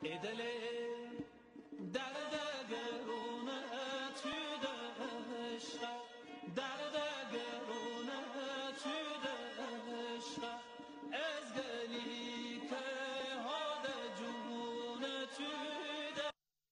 Edelim derde gerune tüde eşre, derde gerune tüde eşre, ezgeli ke hade cune tüde.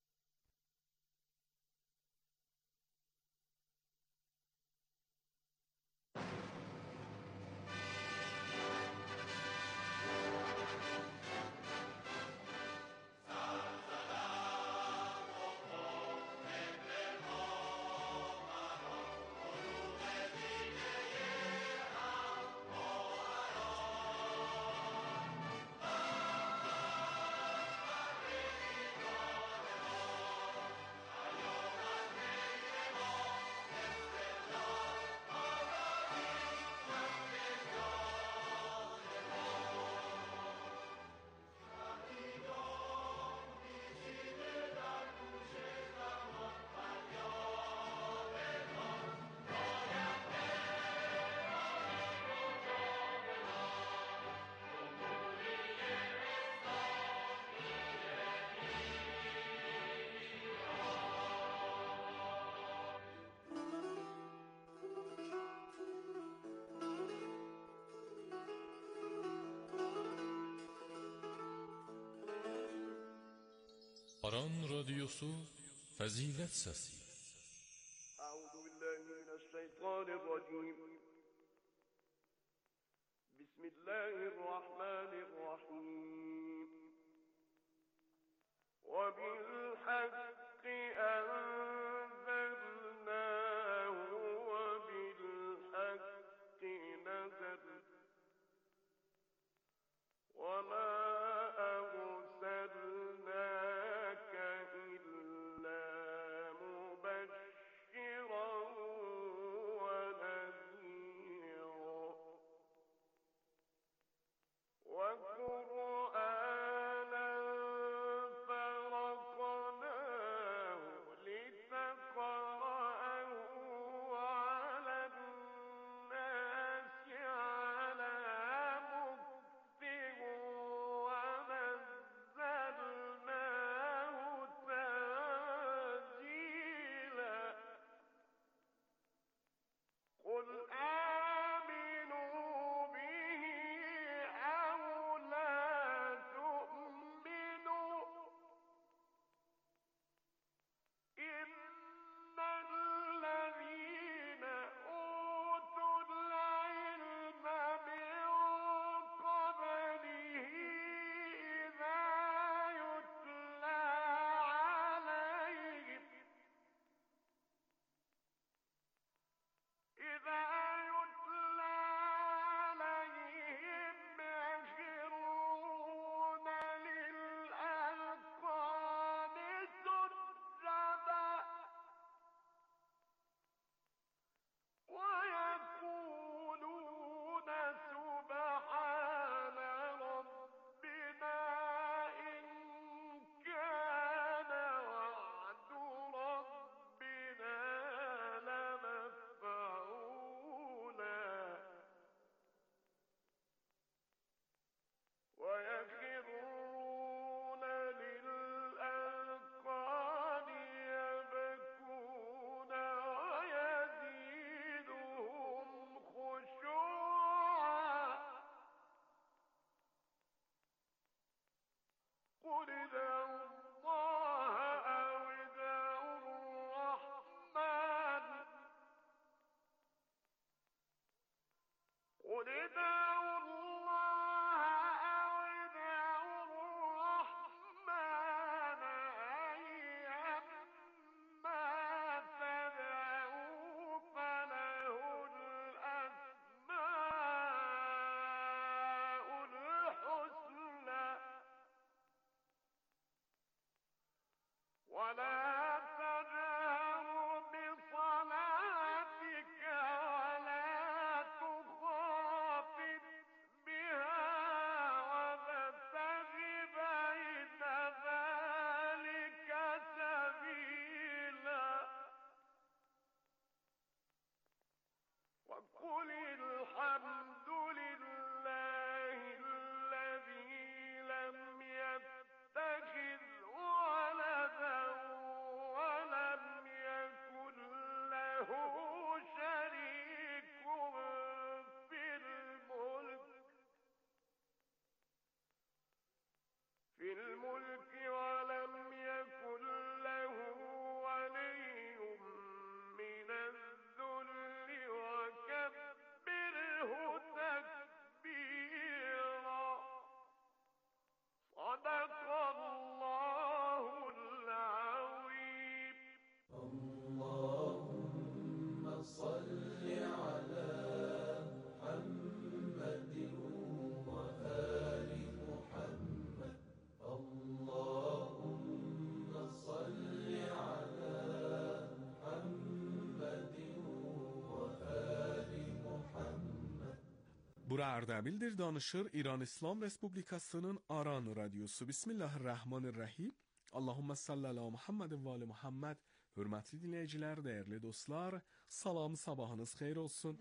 Aran Radyosu Fazilet Sesi. Euzubillahimineşşeytanirracim. Bismillahirrahmanirrahim. Ve bil hakki enzelnahu ve bil hakki nezl. Ve ma أرسلناك إلا مبشرا ونذيرا وقرآنا فرقناه لتقرأه على الناس على مكث ونزلناه تنزيلا قل آمنوا به أو لا تؤمنوا إن الذين أوتوا العلم من قبله إذا يتلى عليهم يخرون للأذقان سجدا ويقولون سبحان ربنا إن كان وعد ربنا لمفعولا ويخرون للأذقان يبكون ويزيدهم خشوعا قل ادعوا الله أو ادعوا الرحمن قل ادعوا الله أو ادعوا الرحمن أيما تدعوا فله الأسماء الحسنى ولا تجهر بصلاتك ولا تخافت بها وابتغ بين ذلك سبيلا وقل الحمد لله الذي لم يتخذ له شريك في الملك ولم يكن له ولي من الذل وكبره تكبيرا. صدق الله العظيم. اللهم صل على محمد وآل محمد. اللهم صل على محمد وآل محمد. Bura Ərdəbildir, danışır İran İslam Respublikasının Aran Radyosu. Bismillahirrahmanirrahim. Allahumma salli ala Muhammed və ali Muhammed. Hörmətli dinləyicilər, dəyərli dostlar, salam, sabahınız xeyir olsun.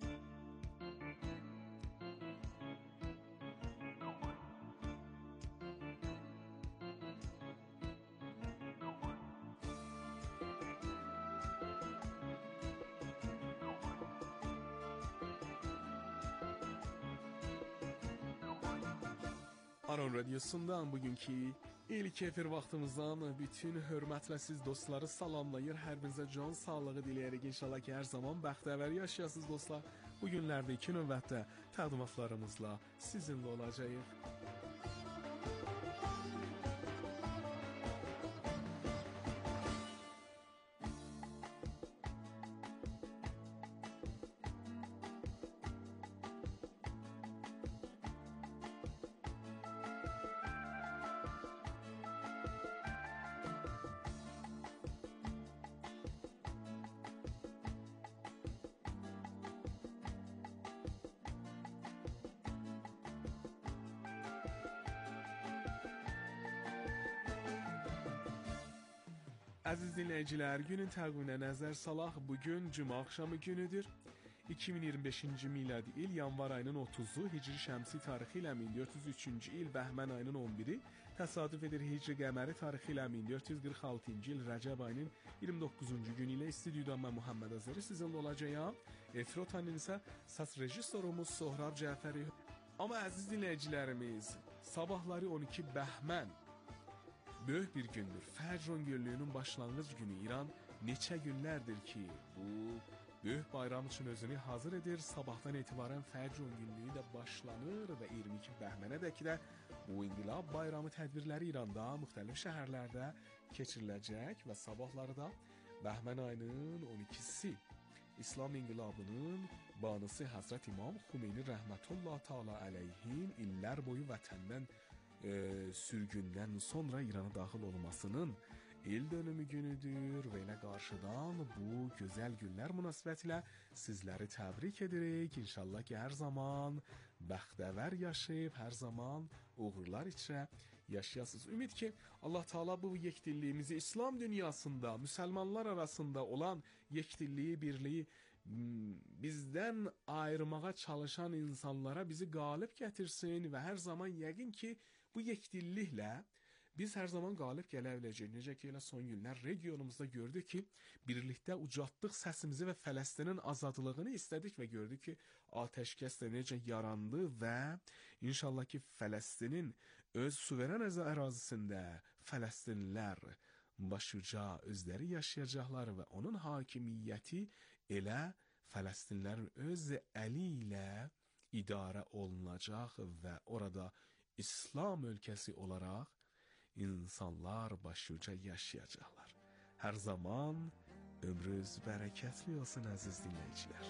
Aran Radyosu'ndan bugünkü ilk efir vaxtımızdan bütün hörmətlə siz dostları salamlayır. Hər birinizə can sağlığı diləyərək inşallah ki, hər zaman bəxtəvər yaşayasınız dostlar. Bu günlərdə iki növbətdə təqdimatlarımızla sizinlə olacağıq. Əziz dinləyicilər, günün təqviminə nəzər salaq. Bugün cümə axşamı günüdür. 2025-ci miladi il yanvar ayının 30-u, hicri şəmsi tarixi ilə 1403-cü il bəhmən ayının 11-i, təsadüf edir hicri qəməri tarixi ilə 1446-cı il rəcəb ayının 29-cu günü ilə istüdyodan mən Muhammed Azəri sizinlə olacağım. Efrotanın isə səs rejissorumuz Sohrab Cəfəri. Amma əziz dinləyicilərimiz, sabahları 12 bəhmən böyük bir gündür. Fəcr 10 günlüyünün başlanğıc günü. İran neçə günlərdir ki, bu böyük bayram üçün özünü hazır edir. Sabahdan etibarən Fəcr 10 günlüyü də başlanır və 22 bəhmənədək də bu inqilab bayramı tədbirləri İranda müxtəlif şəhərlərdə keçiriləcək və sabahları da bəhmən ayının 12-si İslam inqilabının banısı Həzrət İmam Xümeyni rəhmətullah təala əleyhin illər boyu vətəndən sürgündən sonra İrana daxil olmasının il dönümü günüdür və elə qarşıdan bu gözəl günlər münasibətilə sizləri təbrik edirik. İnşallah ki, hər zaman bəxtəvər yaşayıb, hər zaman uğurlar içrə yaşayasınız. Ümid ki, Allah Taala bu yekdilliyimizi İslam dünyasında, müsəlmanlar arasında olan yekdilliyi, birliyi bizdən ayırmağa çalışan insanlara bizi qalib gətirsin və hər zaman yəqin ki, bu yekdilliklə biz hər zaman qalib gələ biləcəyik. Necə ki, elə son günlər regionumuzda gördük ki, birlikdə ucaltdıq səsimizi və Fələstinin azadlığını istədik və gördük ki, atəşkəs də necə yarandı və inşallah ki, Fələstinin öz suveren ərazisində Fələstinlilər başuca özləri yaşayacaqlar və onun hakimiyyəti elə Fələstinlərin öz əli ilə idarə olunacaq və orada İslam ölkəsi olaraq insanlar başuca yaşayacaqlar. Hər zaman ömrünüz bərəkətli olsun əziz dinləyicilər.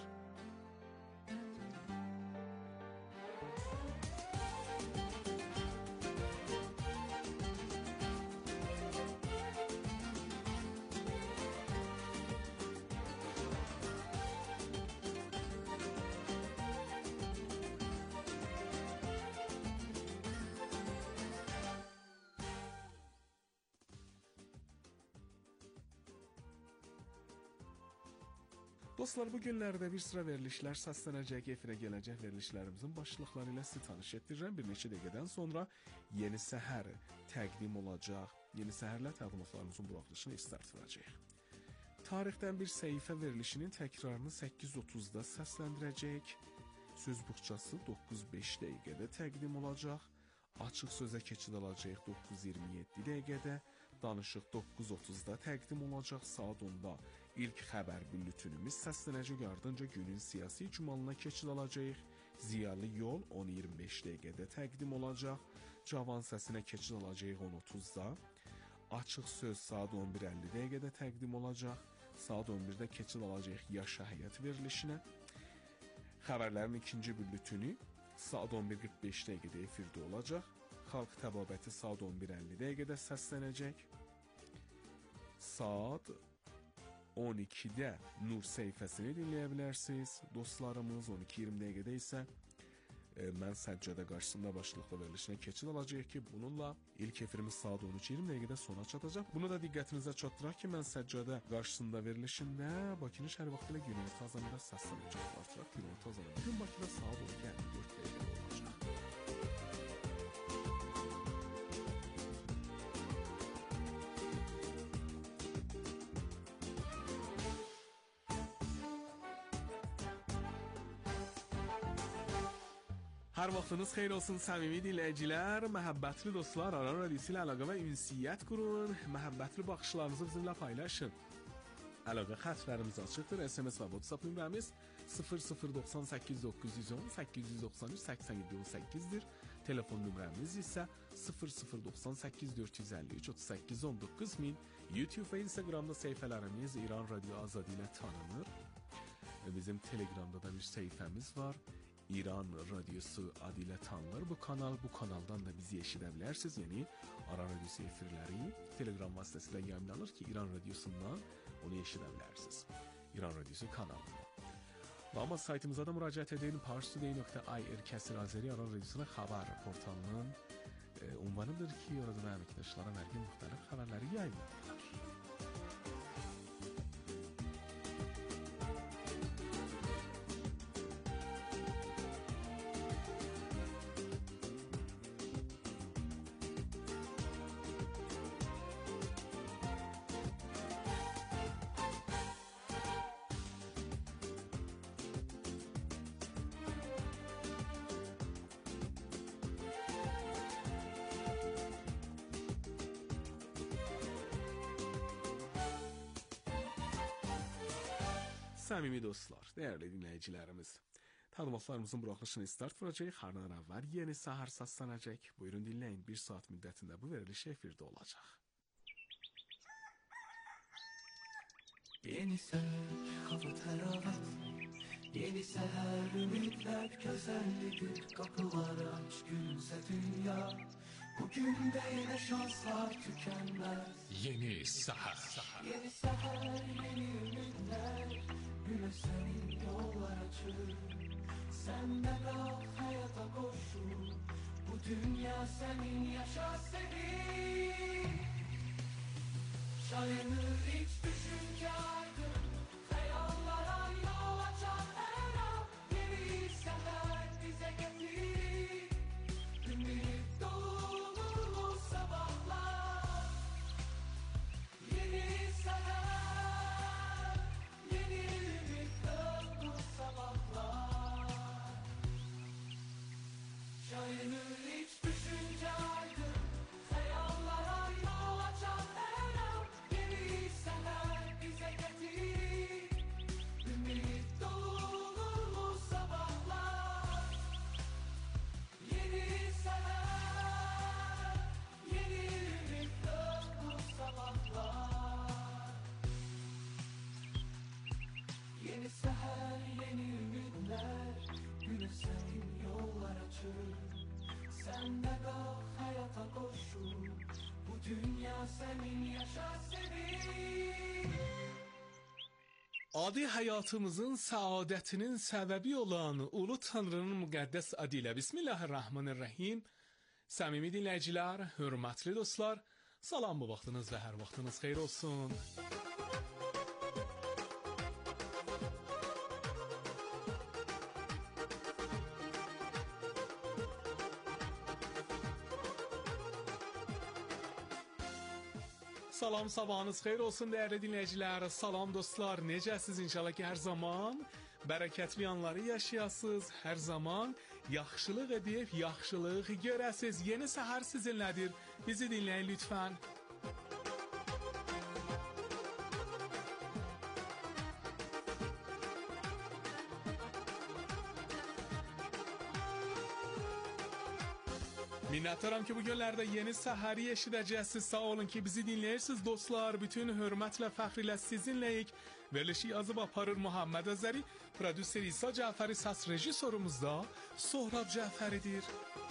Dostlar, bu günlərdə bir sıra verilişlər səslənəcək, efirə gələcək verilişlərimizin başlıqları ilə sizi tanış etdirirəm. Bir neçə dəqiqədən sonra Yeni Səhər təqdim olacaq. Yeni Səhərlə təqdimatlarımızın buraxılışını start verəcək. Tarixdən bir səhifə verilişinin təkrarını 8:30-da səsləndirəcəyik. Söz buxçası 9:05 dəqiqədə təqdim olacaq. Açıq sözə keçid alacağıq 9:27 dəqiqədə. Danışıq 9:30-da təqdim olacaq. Saat 10-da ilk xəbər bülletinimiz səslənəcək. Ardınca günün siyasi icmalına keçid alacağıq. Ziyalı yol 10:25 dəqiqədə təqdim olacaq. Cavan səsinə keçid alacağıq 10:30-da. Açıq söz saat 11:50 dəqiqədə təqdim olacaq. Saat 11-də keçid alacağıq Yaşa Həyat verilişinə. Xəbərlərin ikinci bülletini saat 11:45 dəqiqədə efirdə olacaq. Xalq təbabəti saat 11:50 dəqiqədə səslənəcək. Saat 12-də Nur səhifəsini dinləyə bilərsiniz. Dostlarımız 12:20 dəqiqədə isə Mən Səccədə qarşısında başlıqlı verilişinə keçid alacağıq ki, bununla ilk efirimiz saat 13:20 dəqiqədə sona çatacaq. Bunu da diqqətinizə çatdıraq ki, Mən Səccədə qarşısında verilişində Bakının şəhər vaxtı ilə günorta azanında səslənəcək. Artıq günorta azanında bugün Bakıda saat 12:54 dəqiqədə olacaq. Hər vaxtınız xeyir olsun səmimi dinləyicilər, məhəbbətli dostlar, Aran Radiosu ilə əlaqə və ünsiyyət qurun, məhəbbətli baxışlarınızı bizimlə paylaşın. Əlaqə xətlərimiz açıqdır, SMS və WhatsApp nömrəmiz 0098 910 893 87 18-dir. Telefon nömrəmiz isə 0098 453 38 19000. YouTube və Instagramda səhifələrimiz İran Radio Azadi ilə tanınır. Bizim Telegramda da bir səhifəmiz var. İran Radiosu adı ilə tanınır bu kanal. Bu kanaldan da bizi eşidə bilərsiniz. Yəni Aran Radiosu efirləri Telegram vasitəsilə yayımlanır ki, İran Radiosundan onu eşidə bilərsiniz. İran Radiosu kanalında. Amma saytımıza da müraciət edin. parstoday.ir Aran Radiosunun xəbər portalının ünvanıdır ki, orada da əməkdaşlara hər gün müxtəlif xəbərləri yayımlanırlar. Səmimi dostlar, dəyərli dinləyicilərimiz, təlimatlarımızın buraxılışını start vuracaq, hardan əvvəl yeni səhər səslənəcək. Buyurun dinləyin, bir saat müddətində bu veriliş efirdə olacaq. Yeni səhər, hava təravət, yeni səhər, ümidlər, gözəllidir, qapılar aç, gülümsə dünya. Bugün də yenə şanslar tükənməz. Yeni səhər. Yeni səhər, yeni ümidlər, günə sənin yollar açır. Sənlə qal, həyata qoşul, bu dünya sənin, yaşa sevin. Şayanır iç düşüncə aydın, xəyallara yol açan hər an. Yeni səhər bizə gətir, ümid dolu sabahlar. Yeni səhər, yeni ümid dolu sabahlar. Şayanır iç düşüncə aydın, xəyallara yol açan hər an. Yeni səhər bizə gətir, ümid dolu sabahlar. Yeni səhər, yeni ümid dolu sabahlar. Yeni səhər, yeni ümidlər, günə sənin yollar açır. Sənlə qal, həyata qoşul, bu dünya sənin, yaşa sevin. Adi həyatımızın səadətinin səbəbi olan Ulu Tanrının müqəddəs adı ilə Bismillahirrahmanirrahim. Səmimi dinləyicilər, hörmətli dostlar, salam bu vaxtınız və hər vaxtınız xeyir olsun. Salam, sabahınız xeyir olsun dəyərli dinləyicilər. Salam dostlar, necəsiz? İnşallah ki, hər zaman bərəkətli anları yaşayasınız. Hər zaman yaxşılıq edib, yaxşılıq görəsiz. Yeni səhər sizinlədir. Bizi dinləyin lütfən. Minnətdaram ki, bu günlərdə yeni səhəri eşidəcəksiniz. Sağ olun ki, bizi dinləyirsiniz dostlar. Bütün hörmətlə, fəxr ilə sizinləyik. Verilişi yazıb aparır Muhammed Əzəri. Prodüser İsa Cəfəri, səs rejissorumuzda Sohrab Cəfəridir.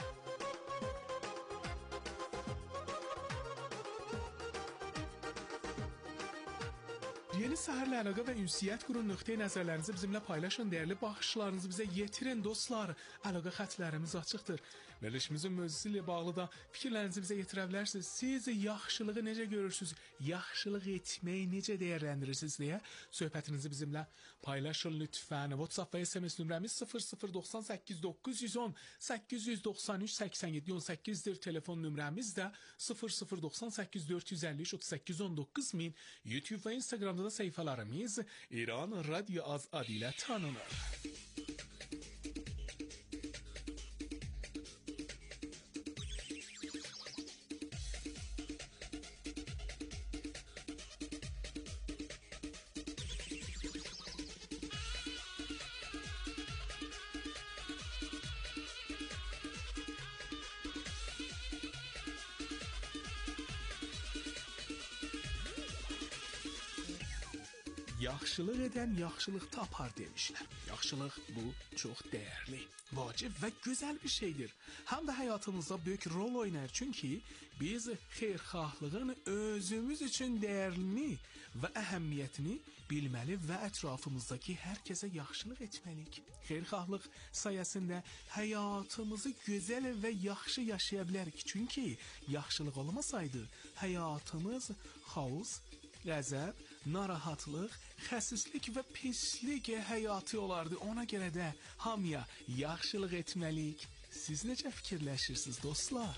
Yeni səhərlə əlaqə və ünsiyyət qurun, nöqteyi nəzərlərinizi bizimlə paylaşın, dəyərli baxışlarınızı bizə yetirin dostlar. Əlaqə xətlərimiz açıqdır. Verilişimizin mövzusu ilə bağlı da fikirlərinizi bizə yetirə bilərsiniz. Siz yaxşılığı necə görürsünüz? Yaxşılıq etməyi necə dəyərləndirirsiniz deyə söhbətinizi bizimlə paylaşın lütfən. WhatsApp və SMS nömrəmiz 0098 910 893 87 18-dir. Telefon nömrəmiz də 0098 453 38 19 min. YouTube və Instagramda da sayfalarımız İran Radyo Az adı ilə tanınır. Yaxşılıq edən yaxşılıq tapar demişlər. Yaxşılıq bu çox dəyərli, vacib və gözəl bir şeydir. Həm də həyatımızda böyük rol oynayır. Çünki biz xeyirxahlığın özümüz üçün dəyərini və əhəmiyyətini bilməli və ətrafımızdakı hər kəsə yaxşılıq etməliyik. Xeyirxahlıq sayəsində həyatımızı gözəl və yaxşı yaşaya bilərik. Çünki yaxşılıq olmasaydı həyatımız xaos, qəzəb, narahatlıq, xəsislik və pislik həyatı olardı. Ona görə də hamıya yaxşılıq etməliyik. Siz necə fikirləşirsiniz dostlar?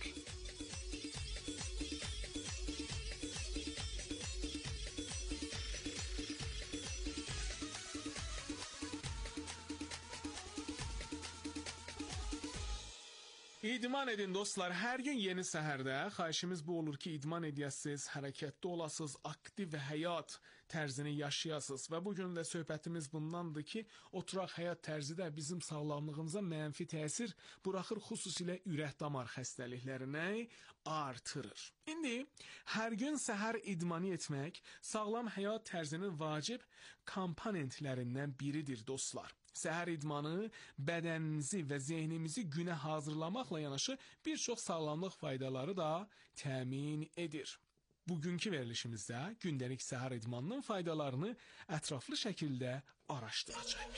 İdman edin dostlar. Hər gün yeni səhərdə xahişimiz bu olur ki, idman edəsiniz, hərəkətdə olasınız, aktiv və həyat tərzini yaşayasınız. Və bugün də söhbətimiz bundandır ki, oturaq həyat tərzi də bizim sağlamlığımıza mənfi təsir buraxır, xüsusilə ürək-damar xəstəliklərini artırır. İndi hər gün səhər idmanı etmək sağlam həyat tərzinin vacib komponentlərindən biridir dostlar. Səhər idmanı bədəninizi və zehnimizi günə hazırlamaqla yanaşı bir çox sağlamlıq faydaları da təmin edir. Bugünkü verilişimizdə gündəlik səhər idmanının faydalarını ətraflı şəkildə araşdıracağıq.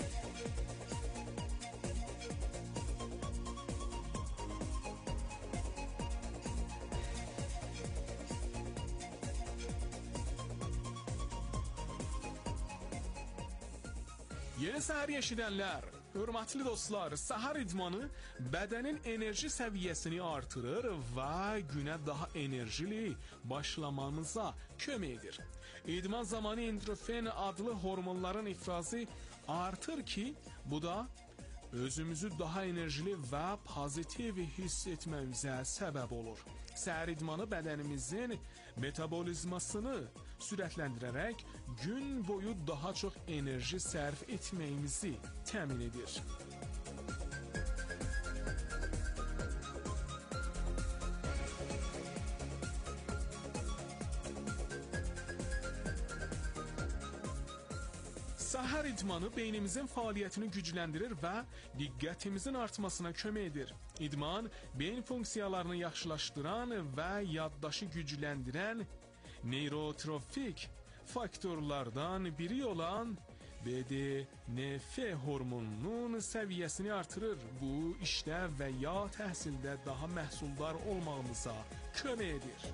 Yeni səhər eşidənlər, hörmətli dostlar, səhər idmanı bədənin enerji səviyyəsini artırır və günə daha enerjili başlamamıza kömək edir. İdman zamanı endorfin adlı hormonların ifrazı artır ki, bu da özümüzü daha enerjili və pozitiv hiss etməyimizə səbəb olur. Səhər idmanı bədənimizin metabolizmasını sürətləndirərək gün boyu daha çox enerji sərf etməyimizi təmin edir. Səhər idmanı beynimizin fəaliyyətini gücləndirir və diqqətimizin artmasına kömək edir. İdman beyin funksiyalarını yaxşılaşdıran və yaddaşı gücləndirən neyrotrofik faktorlardan biri olan BDNF hormonunun səviyyəsini artırır. Bu işdə və ya təhsildə daha məhsuldar olmağımıza kömək edir.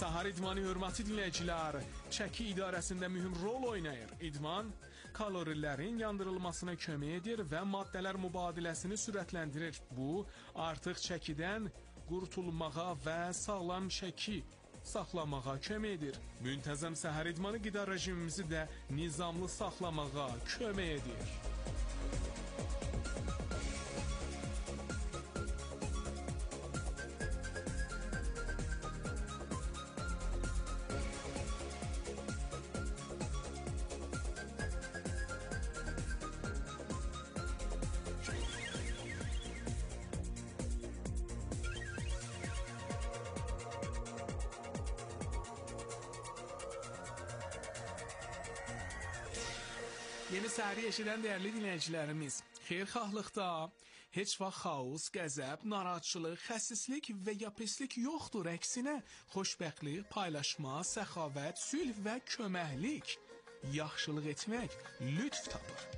Səhər idmanı hörmətli dinləyicilər, çəki idarəsində mühüm rol oynayır. İdman kalorilərin yandırılmasına kömək edir və maddələr mübadiləsini sürətləndirir. Bu, artıq çəkidən qurtulmağa və sağlam çəki saxlamağa kömək edir. Müntəzəm səhər idmanı qida rejimimizi də nizamlı saxlamağa kömək edir. Yeni səhəri eşidən dəyərli dinləyicilərimiz, xeyirxahlıqda heç vaxt xaos, qəzəb, narahatçılıq, xəsislik və ya pislik yoxdur. Əksinə, xoşbəxtlik, paylaşma, səxavət, sülh və köməklik, yaxşılıq etmək lütf tapır.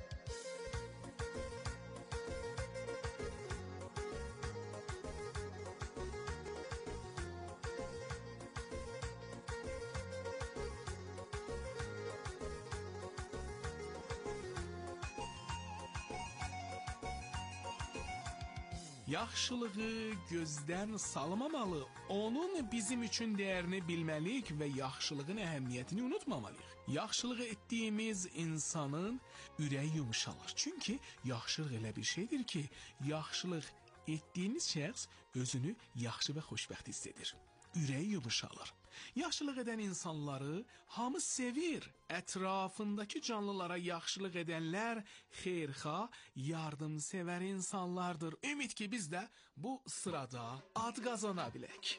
Yaxşılığı gözdən salmamalı, onun bizim üçün dəyərini bilməliyik və yaxşılığın əhəmiyyətini unutmamalıyıq. Yaxşılığı etdiyimiz insanın ürəyi yumuşalır. Çünki yaxşılıq elə bir şeydir ki, yaxşılıq etdiyiniz şəxs özünü yaxşı və xoşbəxt hiss edir. Ürəyi yumuşalır. Yaxşılıq edən insanları hamı sevir. Ətrafındakı canlılara yaxşılıq edənlər xeyirxah, yardımsevər insanlardır. Ümid ki, biz də bu sırada ad qazana bilək.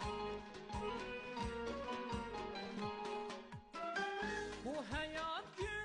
Bu hayat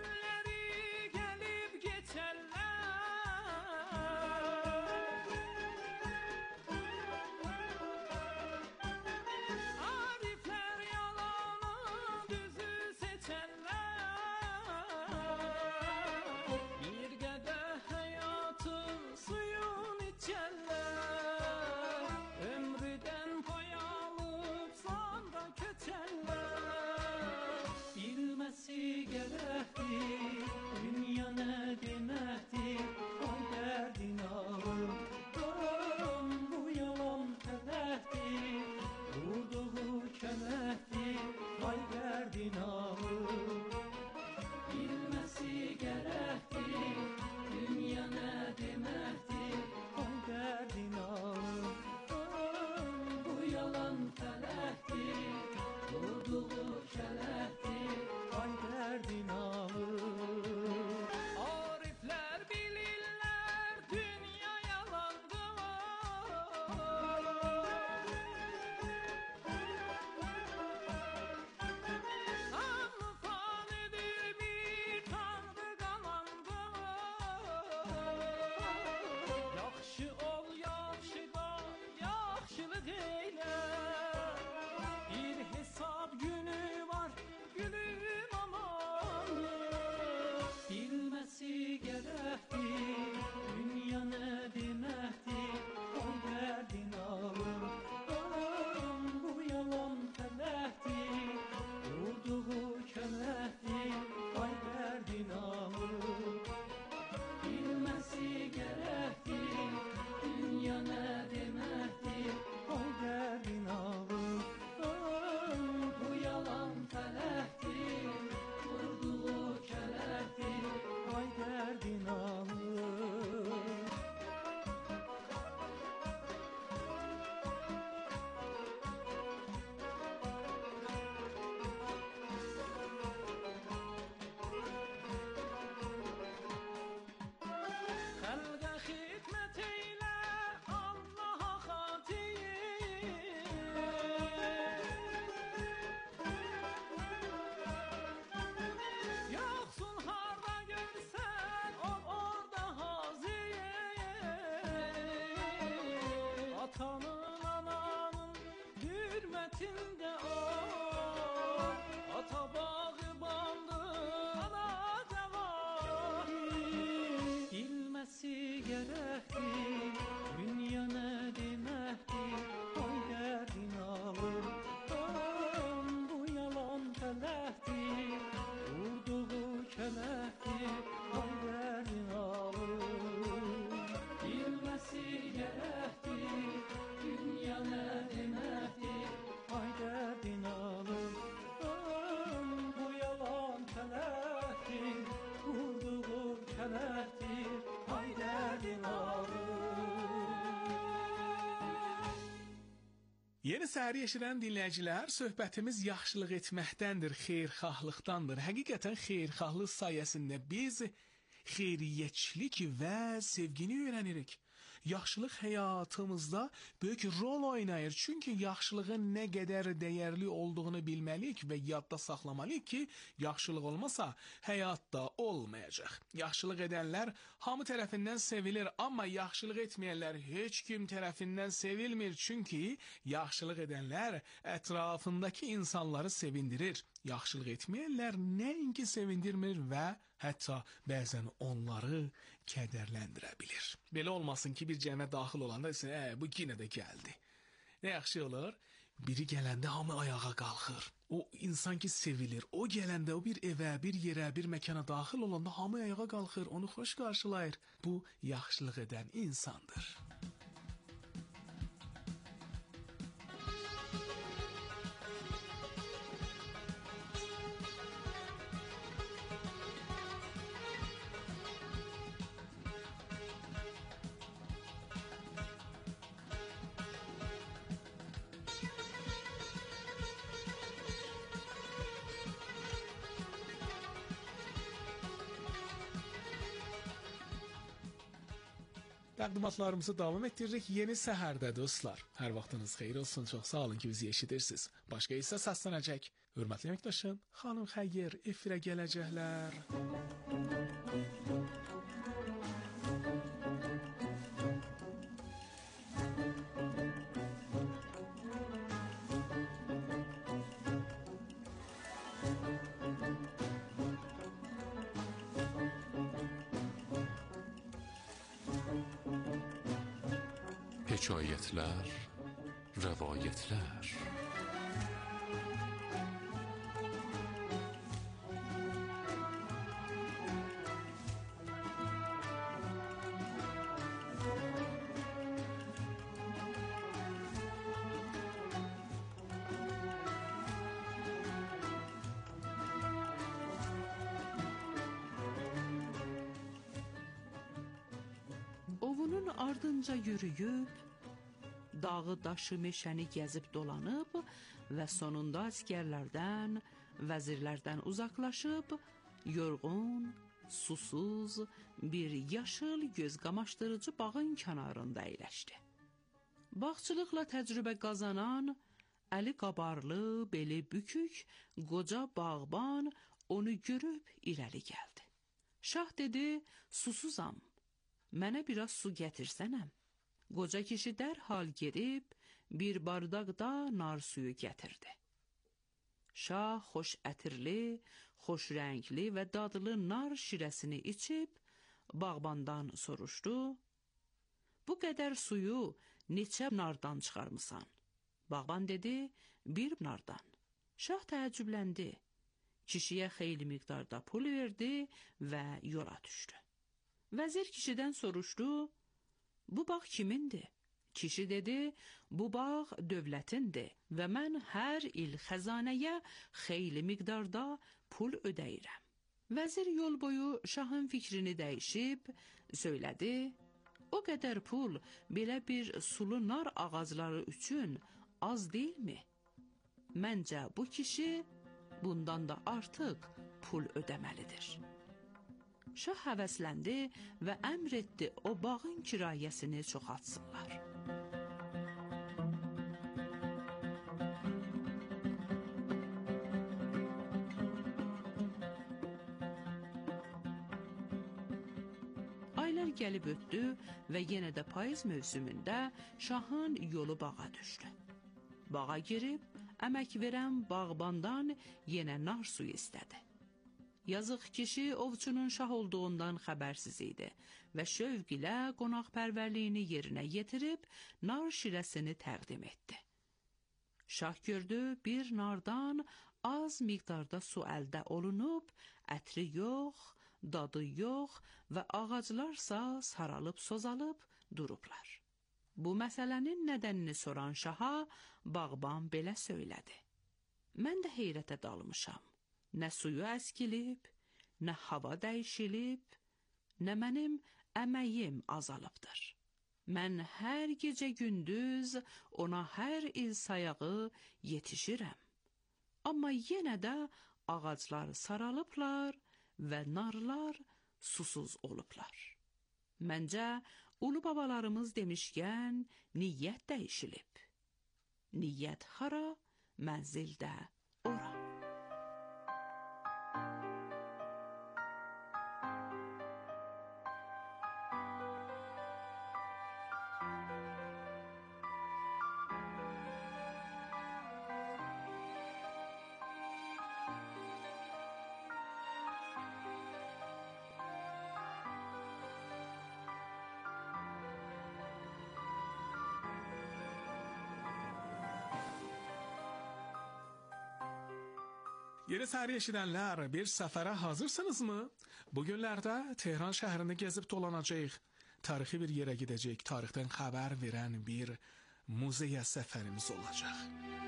Yeni səhər eşidən dinləyicilər, söhbətimiz yaxşılıq etməkdəndir, xeyirxahlıqdandır. Həqiqətən xeyirxahlıq sayəsində biz xeyriyyəçilik və sevgini öyrənirik. Yaxşılıq həyatımızda böyük rol oynayır. Çünki yaxşılığın nə qədər dəyərli olduğunu bilməliyik və yadda saxlamalıyıq ki, yaxşılıq olmasa həyatda olmayacaq. Yaxşılıq edənlər hamı tərəfindən sevilir, amma yaxşılıq etməyənlər heç kim tərəfindən sevilmir. Çünki yaxşılıq edənlər ətrafındakı insanları sevindirir. Yaxşılıq etməyənlər nəinki sevindirmir və hətta bəzən onları kədərləndirə bilir. Belə olmasın ki, bir cəmə daxil olanda desin, bu yenə də gəldi. Nə yaxşı olur? Biri gələndə hamı ayağa qalxır. O insan ki sevilir. O gələndə, o bir evə, bir yerə, bir məkana daxil olanda hamı ayağa qalxır, onu xoş qarşılayır. Bu yaxşılıq edən insandır. Təqdimatlarımızı davam etdiririk. Yeni səhərdə dostlar. Hər vaxtınız xeyir olsun. Çox sağ olun ki bizi eşidirsiniz. Başqa isə səslənəcək. Hörmətli əməkdaşım, xanım Xəyyər efirə gələcəklər. Hekayetler, rəvayətlər. Ovunun ardınca yürüyüb, dağı daşı meşəni gəzib dolanıb və sonunda əsgərlərdən, vəzirlərdən uzaqlaşıb, yorğun, susuz, bir yaşıl göz qamaşdırıcı bağın kənarında əyləşdi. Bağçılıqla təcrübə qazanan, əli qabarlı, beli bükük, qoca bağban onu görüb irəli gəldi. Şah dedi, susuzam, mənə biraz su gətirsənəm. Qoca kişi dərhal gedib, bir bardaqda nar suyu gətirdi. Şah xoş ətirli, xoş rəngli və dadlı nar şirəsini içib, bağbandan soruşdu. Bu qədər suyu neçə nardan çıxarmısan? Bağban dedi, bir nardan. Şah təəccübləndi. Kişiyə xeyli miqdarda pul verdi və yola düşdü. Vəzir kişidən soruşdu, bu bağ kimindir? Kişi dedi, bu bağ dövlətindir və mən hər il xəzanəyə xeyli miqdarda pul ödəyirəm. Vəzir yol boyu şahın fikrini dəyişib, söylədi, o qədər pul belə bir sulu nar ağacları üçün az deyilmi? Məncə bu kişi bundan da artıq pul ödəməlidir. Şah həvəsləndi və əmr etdi o bağın kirayəsini çoxaltsınlar. Aylar gəlib ötdü və yenə də payız mövsümündə şahın yolu bağa düşdü. Bağa girib, əmək verən bağbandan yenə nar suyu istədi. Yazıq kişi ovçunun şah olduğundan xəbərsiz idi və şövq ilə qonaqpərvərliyini yerinə yetirib nar şirəsini təqdim etdi. Şah gördü, bir nardan az miqdarda su əldə olunub, ətri yox, dadı yox və ağaclarsa saralıb sozalıb durublar. Bu məsələnin nədənini soran şaha bağban belə söylədi. Mən də heyrətə dalmışam. Nə suyu əskilib, nə hava dəyişilib, nə mənim əməyim azalıbdır. Mən hər gecə gündüz ona hər il sayağı yetişirəm. Amma yenə də ağaclar saralıblar və narlar susuz olublar. Məncə, ulu babalarımız demişkən, niyyət dəyişilib. Niyyət hara, mənzil də ora. Yeni tarih eşidənlər, bir səfərə hazırsınızmı? Bugünlərdə Tehran şəhərində gezib dolanacağıq. Tarixi bir yerə gedəcəyik. Tarixdən xəbər verən bir muzeyə səfərimiz olacaq.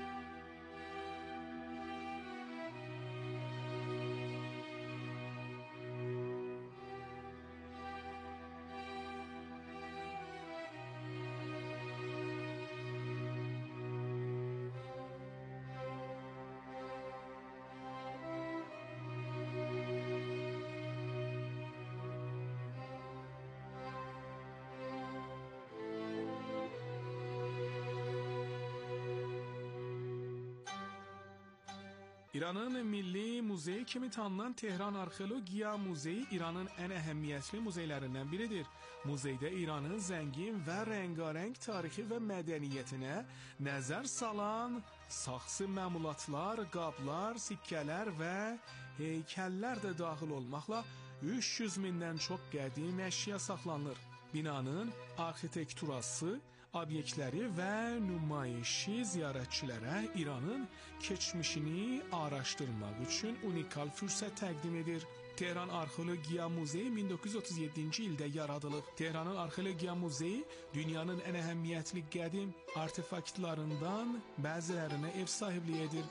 İranın Milli Muzeyi kimi tanınan Tehran Arxeologiya Muzeyi İranın ən əhəmiyyətli muzeylərindən biridir. Muzeydə İranın zəngin və rəngarəng tarixi və mədəniyyətinə nəzər salan saxsı məmulatlar, qablar, sikkələr və heykəllər də daxil olmaqla 300 mindən çox qədim əşya saxlanılır. Binanın arxitekturası, obyektləri və nümayişi ziyarətçilərə İranın keçmişini araşdırmaq üçün unikal fürsət təqdim edir. Tehran Arxeologiya Muzeyi 1937-ci ildə yaradılıb. Tehranın Arxeologiya Muzeyi dünyanın ən əhəmiyyətli qədim artefaktlarından bəzilərinə ev sahibliyi edir.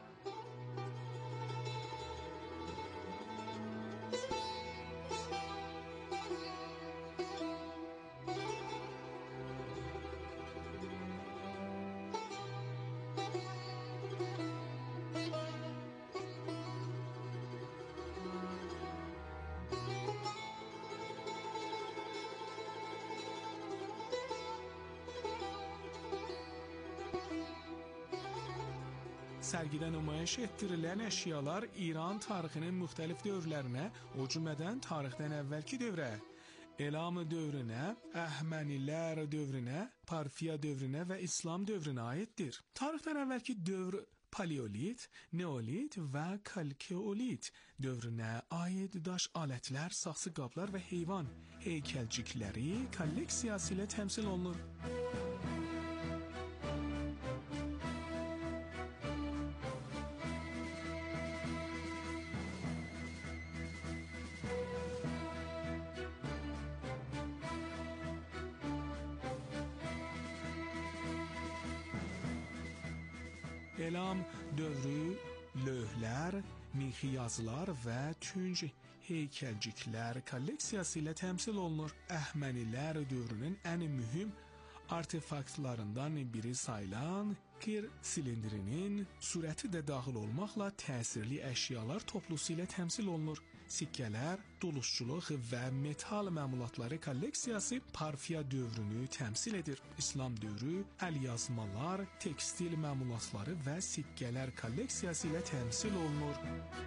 Sərgidə nümayiş etdirilən əşyalar İran tarixinin müxtəlif dövrlərinə, o cümlədən tarixdən əvvəlki dövrə, Elam dövrünə, Əhəmənilər dövrünə, Parfiya dövrünə və İslam dövrünə aiddir. Tarixdən əvvəlki dövr Paleolit, Neolit və Kalkeolit dövrünə aid daş alətlər, saxsı qablar və heyvan heykəlcikləri kolleksiyası ilə təmsil olunur. Elam dövrü lövhlər, mixi yazılar və tünc heykəlciklər kolleksiyası ilə təmsil olunur. Əhəmənilər dövrünün ən mühüm artefaktlarından biri sayılan Qir silindrinin surəti də daxil olmaqla təsirli əşyalar toplusu ilə təmsil olunur. Sikkələr, duluzçuluq və metal məmulatları kolleksiyası Parfiya dövrünü təmsil edir. İslam dövrü əlyazmalar, tekstil məmulatları və sikkələr kolleksiyası ilə təmsil olunur.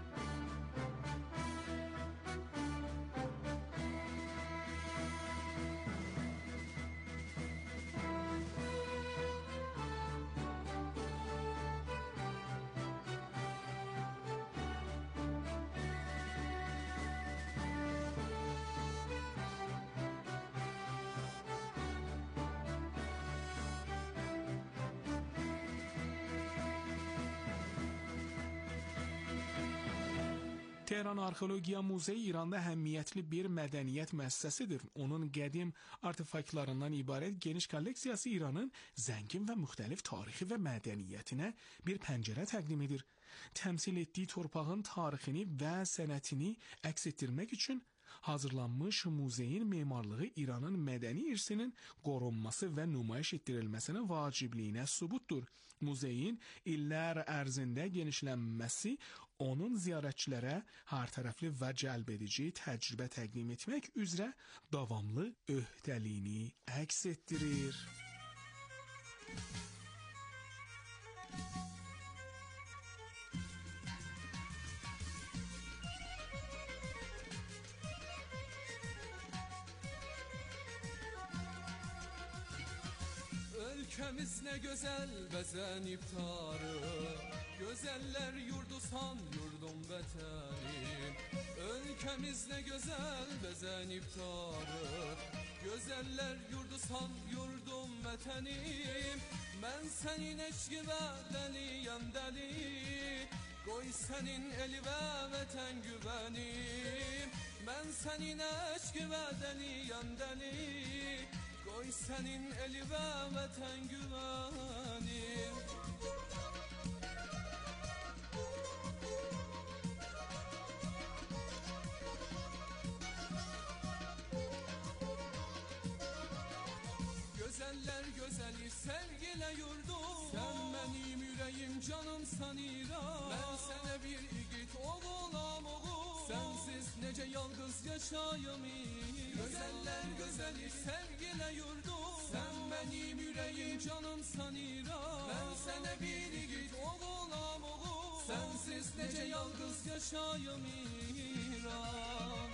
Tehran Arxeologiya Muzeyi İranda əhəmiyyətli bir mədəniyyət müəssisəsidir. Onun qədim artefaktlarından ibarət geniş kolleksiyası İranın zəngin və müxtəlif tarixi və mədəniyyətinə bir pəncərə təqdim edir. Təmsil etdiyi torpağın tarixini və sənətini əks etdirmək üçün hazırlanmış muzeyin memarlığı İranın mədəni irsinin qorunması və nümayiş etdirilməsinin vacibliyinə sübutdur. Muzeyin illər ərzində genişlənməsi onun ziyarətçilərə hərtərəfli və cəlbedici təcrübə təqdim etmək üzrə davamlı öhdəliyini əks etdirir. Ülkemiz ne güzel bezenip tarı, güzeller yurdu san yurdum vetenim. Ülkemiz ne güzel bezenip tarı, güzeller yurdu san yurdum vetenim. Ben senin eşki ve deliyem deli, koy senin eli ve veten güvenim. Ben senin eşki ve deliyem deli, koy senin eli ve vatan güvenim. Güzeller güzeli sevgile yurdum, sen benim yüreğim canımsan İran. Ben sana bir igit oğulam oğul, sensiz nece yalnız yaşayayım. Güzeller güzeli sevgile yurdum, sen benim yüreğim canımsan İran. Ben sana bir igit oğulam oğul, sensiz nece yalnız yaşayayım İran.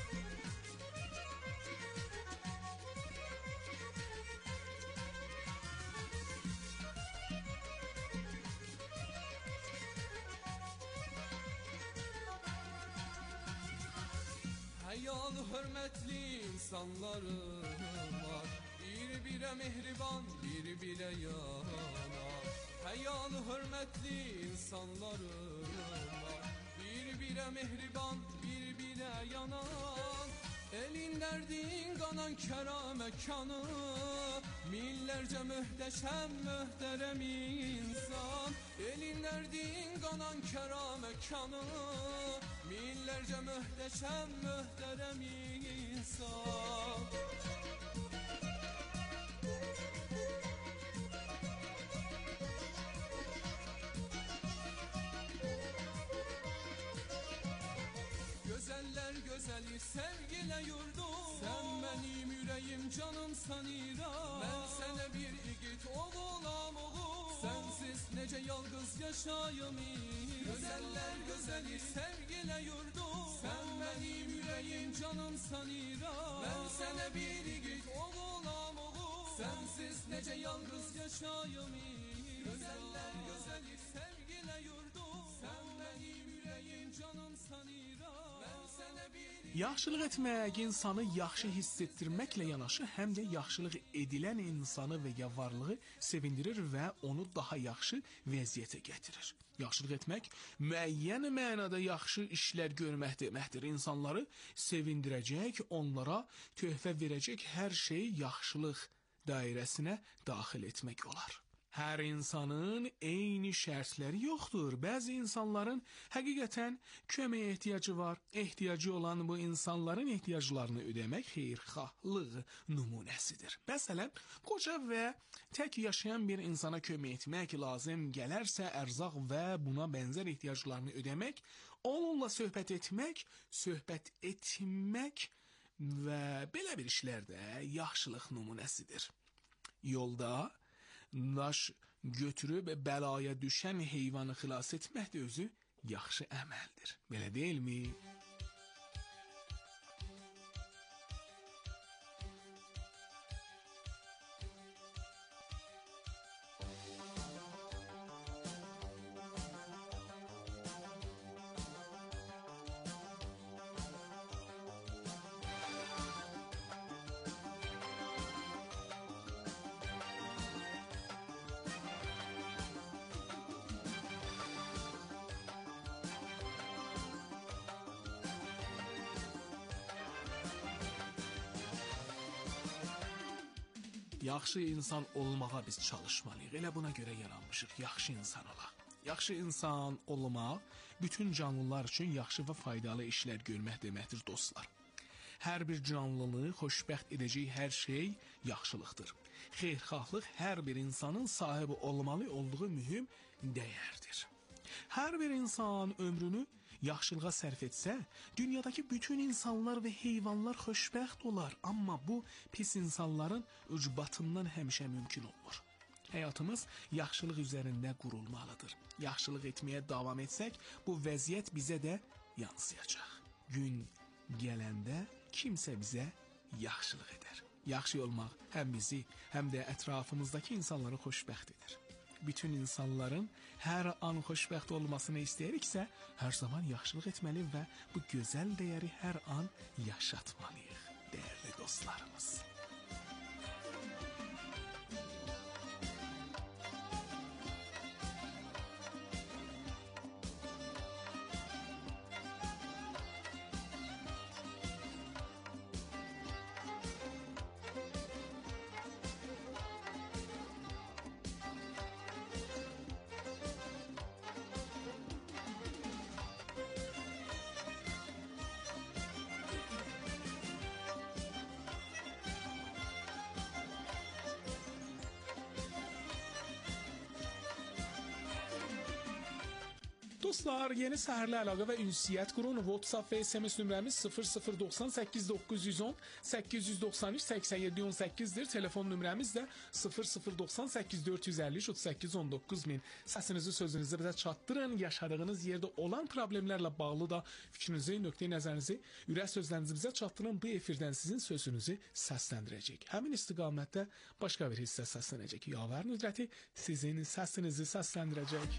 Hayalı hürmetli insanlarım var, birbirine mehriban birbirine yanar. Hayalı hürmetli insanlarım var, birbirine mehriban birbirine yanar. Elin derdin kanan kara mekanı, millerce mühteşem mühterem insan. Elin derdin kanan kara mekanı, millerce mühteşem mühterem insan. Güzeller güzeli sevgile yurdum, sen benim yüreğim canımsan İran. Ben sana bir igit oğulam oğul, sensiz nece yalnız yaşayayım. Güzeller güzeli sevgile yurdum, sen benim yüreğim canımsan İran. Ben sana bir igit oğulam oğul, sensiz nece yalnız yaşayayım. Güzeller güzeli sevgile yurdum, sen benim yüreğim canımsan İran. Yaxşılıq etmək insanı yaxşı hiss etdirməklə yanaşı, həm də yaxşılıq edilən insanı və ya varlığı sevindirir və onu daha yaxşı vəziyyətə gətirir. Yaxşılıq etmək müəyyən mənada yaxşı işlər görmək deməkdir. İnsanları sevindirəcək, onlara töhfə verəcək hər şeyi yaxşılıq dairəsinə daxil etmək olar. Hər insanın eyni şərtləri yoxdur. Bəzi insanların həqiqətən köməyə ehtiyacı var. Ehtiyacı olan bu insanların ehtiyaclarını ödəmək xeyirxahlıq nümunəsidir. Məsələn, qoca və tək yaşayan bir insana kömək etmək lazım gələrsə, ərzaq və buna bənzər ehtiyaclarını ödəmək, onunla söhbət etmək və belə bir işlərdə yaxşılıq nümunəsidir. Yolda daş götürüb bəlaya düşən heyvanı xilas etmək də özü yaxşı əməldir. Belə deyilmi? Yaxşı insan olmağa biz çalışmalıyıq. Elə buna görə yaranmışıq. Yaxşı insan olaq. Yaxşı insan olmaq bütün canlılar üçün yaxşı və faydalı işlər görmək deməkdir, dostlar. Hər bir canlılığı xoşbəxt edəcək hər şey yaxşılıqdır. Xeyirxahlıq hər bir insanın sahibi olmalı olduğu mühüm dəyərdir. Hər bir insan ömrünü yaxşılığa sərf etsə, dünyadakı bütün insanlar və heyvanlar xoşbəxt olar, amma bu pis insanların ucbatından həmişə mümkün olmur. Həyatımız yaxşılıq üzərində qurulmalıdır. Yaxşılıq etməyə davam etsək, bu vəziyyət bizə də yansıyacaq. Gün gələndə kimsə bizə yaxşılıq edər. Yaxşı olmaq həm bizi, həm də ətrafımızdakı insanları xoşbəxt edir. Bütün insanların hər an xoşbəxt olmasını istəyiriksə, hər zaman yaxşılıq etməli və bu gözəl dəyəri hər an yaşatmalıyıq, dəyərli dostlarımız. Dostlar, yeni səhərlə əlaqə və ünsiyyət qurun. WhatsApp və SMS nömrəmiz 0098 910 893 87 18-dir. Telefon nömrəmiz də 0098 453 38 19000. Səsinizi, sözünüzü bizə çatdırın. Yaşadığınız yerdə olan problemlərlə bağlı da fikrinizi, nöqteyi nəzərinizi, ürək sözlərinizi bizə çatdırın. Bu efirdən sizin sözünüzü səsləndirəcək. Həmin istiqamətdə başqa bir hissə səslənəcək. Yavərin ücrəti sizin səsinizi səsləndirəcək.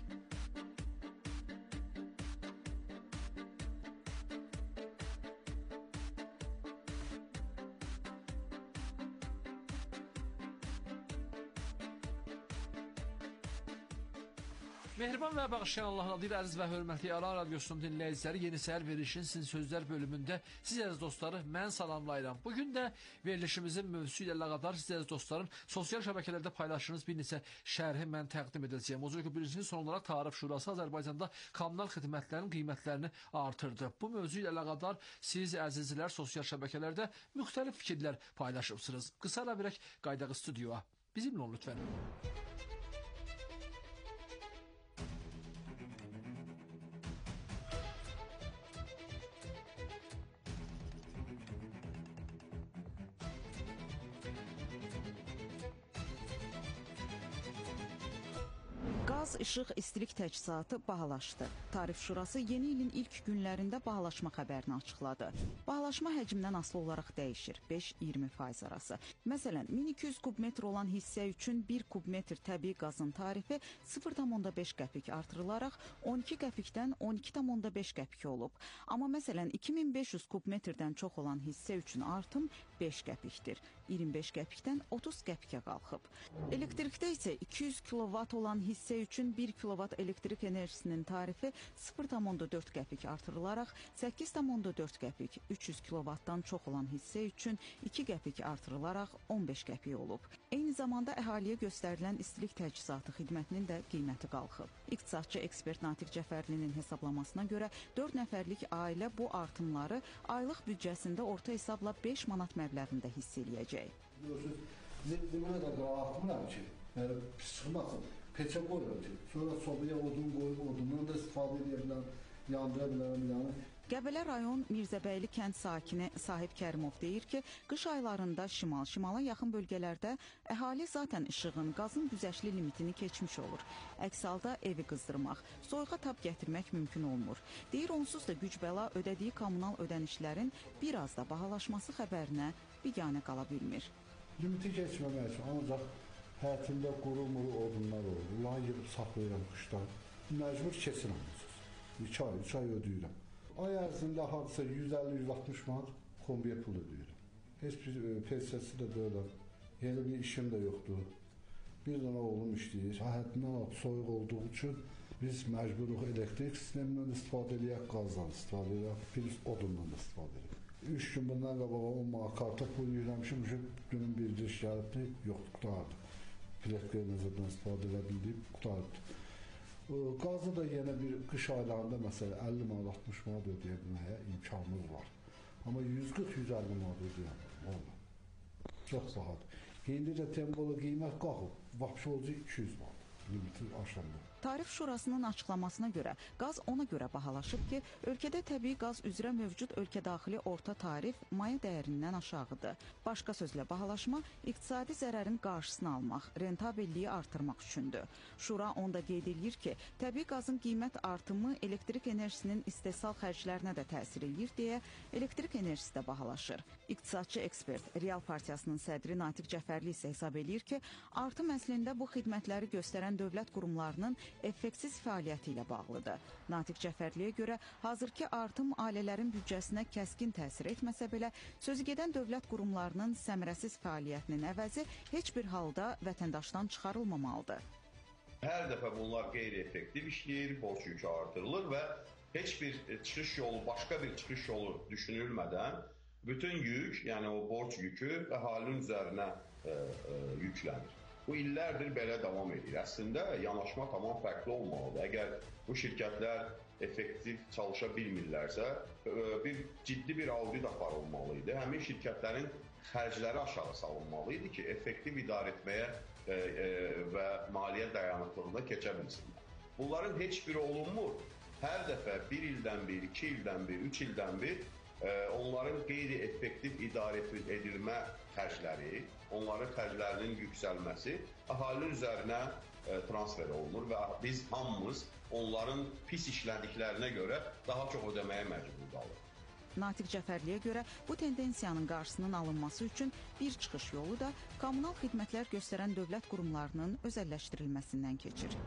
Mehriban və bağışlayan Allahın adıyla əziz və hörmətli Alan Radiosunun dinləyiciləri, yeni səhər verilişin Sizin Sözlər bölümündə siz əziz dostları mən salamlayıram. Bugün də verilişimizin mövzusu ilə əlaqədar siz əziz dostların sosial şəbəkələrdə paylaşdığınız bir neçə şərhi mən təqdim edəcəyəm. O cür ki, birinci son olaraq Tarif Şurası Azərbaycanda kommunal xidmətlərin qiymətlərini artırdı. Bu mövzu ilə əlaqədar siz əzizlər sosial şəbəkələrdə müxtəlif fikirlər paylaşıbsınız. Qısa ara verək, qaydaq studioya. Bizimlə olun lütfən. Qaz, işıq, istilik təchizatı bahalaşdı. Tarif Şurası yeni ilin ilk günlərində bahalaşma xəbərini açıqladı. Bahalaşma həcmdən asılı olaraq dəyişir, 5-20% arası. Məsələn, 1200 kubmetr olan hissə üçün 1 kubmetr təbii qazın tarifi 0,5 qəpik artırılaraq 12 qəpikdən 12,5 qəpik olub. Amma məsələn, 2500 kubmetrdən çox olan hissə üçün artım 5 qəpikdir. 25 qəpikdən 30 qəpikə qalxıb. Elektrikdə isə 200 kilovat olan hissə üçün 1 kilovat elektrik enerjisinin tarifi 0,4 qəpik artırılaraq 8,4 qəpik, 300 kilovatdan çox olan hissə üçün 2 qəpik artırılaraq 15 qəpik olub. Eyni zamanda əhaliyə göstərilən istilik təchizatı xidmətinin də qiyməti qalxıb. İqtisadçı ekspert Natiq Cəfərlinin hesablamasına görə 4 nəfərlik ailə bu artımları aylıq büdcəsində orta hesabla 5 manat məbləğində hiss eləyəcək. Limona da artımlar ki, yəni pis çıxmasın. Peçə qoyuram ki, sonra sobaya odun qoyub odundan da istifadə edə bilərəm, yandıra bilərəm yəni. Qəbələ rayon Mirzəbəyli kənd sakini Sahib Kərimov deyir ki, qış aylarında şimala yaxın bölgələrdə əhali zaten işığın, qazın güzəştli limitini keçmiş olur. Əks halda evi qızdırmaq, soyuğa tab gətirmək mümkün olmur. Deyir, onsuz da güc bəla ödədiyi kommunal ödənişlərin biraz da bahalaşması xəbərinə biganə qala bilmir. Limiti keçməmək üçün ancaq həyatımda quru-muru odunlar olur. Bunları yığıb saxlayıram qışdan. Məcbur keçin olmuşsunuz. 2 ay ödəyirəm. Ay ərzində hardasa 150-160 manat kombiyə pul ödəyirəm. Heç bir pensiyası da deyiləm. Yeni bir işim də yoxdur. Bir dənə oğlum işləyir. Həddindən soyuq olduğu üçün biz məcburuq elektrik sistemindən istifadə edək, qazdan istifadə edək, bir odundan da istifadə edək. 3 gün bundan qabağa 10 manat karta pul yükləmişim, günün bir iş gəlibdi, yox, qutardı. Pletkaya nəzərdən istifadə edə bildik, qutardı. Qazı da yenə bir qış aylarında məsələn 50 manat, 60 manat ödəyə bilməyə imkanımız var. Amma 140-150 manat ödəyəm. Vallahi. Çox bahadır. İndicə tempoda qiymət qalxıb, vapşı olacaq 200 manat. Limiti aşanda. Tarif Şurasının açıqlamasına görə qaz ona görə bahalaşıb ki, ölkədə təbii qaz üzrə mövcud ölkə daxili orta tarif maya dəyərindən aşağıdır. Başqa sözlə bahalaşma iqtisadi zərərin qarşısını almaq, rentabelliyi artırmaq üçündür. Şura onda qeyd edir ki, təbii qazın qiymət artımı elektrik enerjisinin istehsal xərclərinə də təsir edir deyə elektrik enerjisi də bahalaşır. İqtisadçı ekspert Real Partiyasının sədri Natiq Cəfərli isə hesab edir ki, artım əslində bu xidmətləri göstərən dövlət qurumlarının effektsiz fəaliyyəti ilə bağlıdır. Natiq Cəfərliyə görə hazırki artım ailələrin büdcəsinə kəskin təsir etməsə belə, sözügedən dövlət qurumlarının səmərəsiz fəaliyyətinin əvəzi heç bir halda vətəndaşdan çıxarılmamalıdır. Hər dəfə bunlar qeyri-effektiv işləyir, borc yükü artırılır və heç bir çıxış yolu, başqa bir çıxış yolu düşünülmədən bütün yük, yəni o borc yükü əhalinin üzərinə yüklənir. Bu illərdir belə davam edir. Əslində yanaşma tamam fərqli olmalıdır. Əgər bu şirkətlər effektiv çalışa bilmirlərsə, bir ciddi bir audit aparılmalıydı. Həmin şirkətlərin xərcləri aşağı salınmalıydı ki, effektiv idarə etməyə və maliyyə dayanıqlığına keçə bilsinlər. Bunların heç biri olunmur. Hər dəfə 1 ildən bir, 2 ildən bir, 3 ildən bir onların qeyri-effektiv idarə edilmə xərcləri, onların xərclərinin yüksəlməsi əhalinin üzərinə transfer olunur və biz hamımız onların pis işlədiklərinə görə daha çox ödəməyə məcbur qalırıq. Natiq Cəfərliyə görə bu tendensiyanın qarşısının alınması üçün bir çıxış yolu da kommunal xidmətlər göstərən dövlət qurumlarının özəlləşdirilməsindən keçir.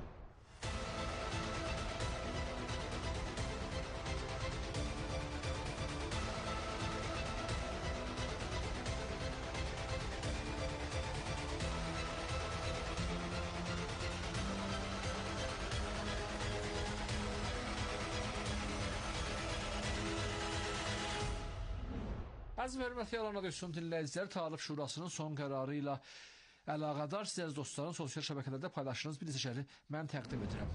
Əziz və hörmətli Yalan Radiosunun dinləyiciləri, Tarif Şurasının son qərarı ilə əlaqədar sizə dostların sosial şəbəkələrdə paylaşdığınız bir neçə şəri mən təqdim edirəm.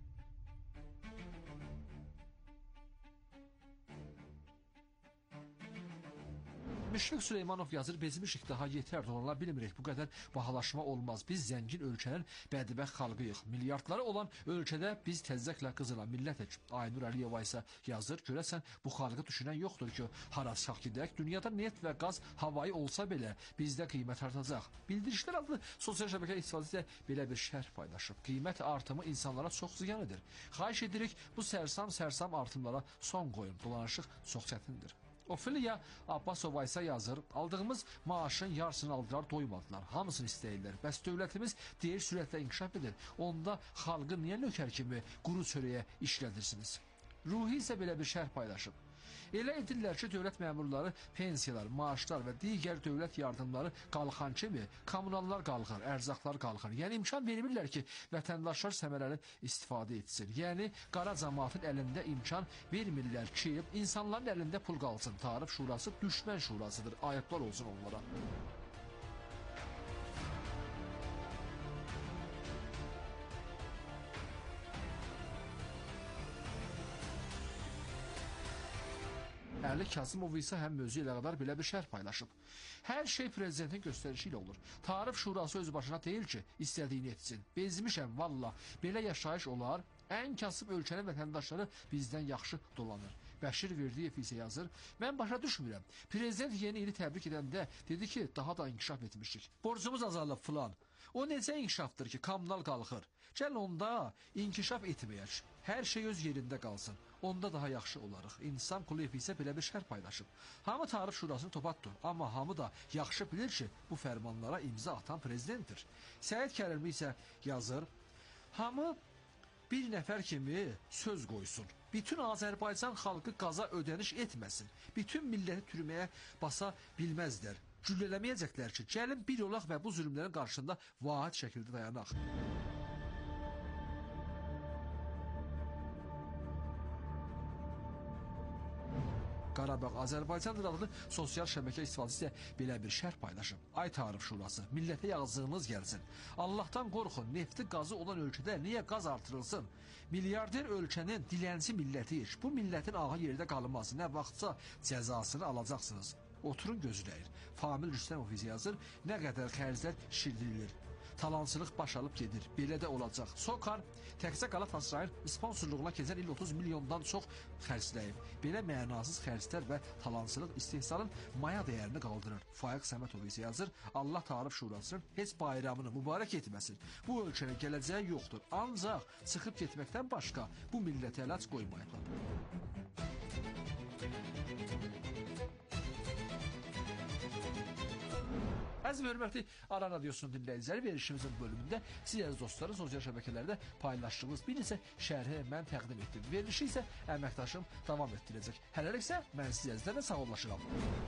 Müşfiq Süleymanov yazır, bezmişik daha yetər dolarla bilmirik, bu qədər bahalaşma olmaz. Biz zəngin ölkənin bədbəxt xalqıyıq. Milyardları olan ölkədə biz təzəklə qızılan millətək. Aynur Əliyeva isə yazır, görəsən bu xalqı düşünən yoxdur ki, hara çıxaq gedək. Dünyada neft və qaz havayı olsa belə bizdə qiymət artacaq. Bildirişlər adlı sosial şəbəkə istifadəsi belə bir şərh paylaşıb. Qiymət artımı insanlara çox ziyan edir. Xahiş edirik, bu sərsam artımlara son qoyun. Dolanışıq çox çətindir. Ofeliya Abbasova isə yazır, aldığımız maaşın yarısını aldılar, doymadılar, hamısını istəyirlər. Bəs dövlətimiz deyir sürətlə inkişaf edir. Onda xalqı niyə nökər kimi quru çörəyə işlədirsiniz? Ruhi isə belə bir şərh paylaşıb. Elə edirlər ki, dövlət məmurları, pensiyalar, maaşlar və digər dövlət yardımları qalxan kimi kommunallar qalxar, ərzaqlar qalxar. Yəni imkan vermirlər ki, vətəndaşlar səmərəli istifadə etsin. Yəni qara cəmaatın əlində imkan vermirlər ki, insanların əlində pul qalsın. Tarif Şurası düşmən şurasıdır. Ayıblar olsun onlara. Əli Kazımov isə həm mövzu ilə qədər belə bir şərh paylaşıb. Hər şey prezidentin göstərişi ilə olur. Tarif Şurası öz başına deyil ki, istədiyini etsin. Bezmişəm valla, belə yaşayış olar. Ən kasıb ölkənin vətəndaşları bizdən yaxşı dolanır. Bəşir Verdiyev isə yazır, mən başa düşmürəm. Prezident yeni ili təbrik edəndə dedi ki, daha da inkişaf etmişik. Borcumuz azalıb filan. O necə inkişafdır ki, kommunal qalxır. Gəl onda inkişaf etməyək. Hər şey öz yerində qalsın. Onda daha yaxşı olarıq. İnsan Quliyev isə belə bir şərh paylaşıb. Hamı Tarif Şurasını topatdır. Amma hamı da yaxşı bilir ki, bu fərmanlara imza atan prezidentdir. Səid Kərimli isə yazır, hamı bir nəfər kimi söz qoysun. Bütün Azərbaycan xalqı qaza ödəniş etməsin. Bütün milləti türməyə basa bilməzlər. Güllələməyəcəklər ki, gəlin bir olaq və bu zülmlərin qarşısında vahid şəkildə dayanaq. Qarabağ Azərbaycandır adlı sosial şəbəkə istifadəçisi belə bir şərh paylaşıb. Ay Tarif Şurası, millətə yazığınız gəlsin. Allahdan qorxun, nefti qazı olan ölkədə niyə qaz artırılsın? Milyarder ölkənin dilənçi millətiyik. Bu millətin ağı yerdə qalınması nə vaxtsa cəzasını alacaqsınız. Oturun gözləyir. Famil Rüstəmov izah yazır, nə qədər xərclər şişirilir. Talancılıq baş alıb gedir. Belə də olacaq. Sokar təkcə Qalatasarayın sponsorluğuna keçən il 30 milyondan çox xərcləyib. Belə mənasız xərclər və talancılıq istehsalın maya dəyərini qaldırır. Faiq Səmətov izah yazır, Allah Tarif Şurasının heç bayramını mübarək etməsin. Bu ölkənin gələcəyi yoxdur. Ancaq çıxıb getməkdən başqa bu millətə əlac qoymayıblar. Əziz və hörmətli Aran Radiosunun dinləyiciləri, verilişimizin bölümündə siz əziz dostların sosial şəbəkələrdə paylaşdığınız bir neçə şərhi mən təqdim etdim. Verilişi isə əməkdaşım davam etdirəcək. Hələlik isə mən siz əzizlərlə sağollaşıram.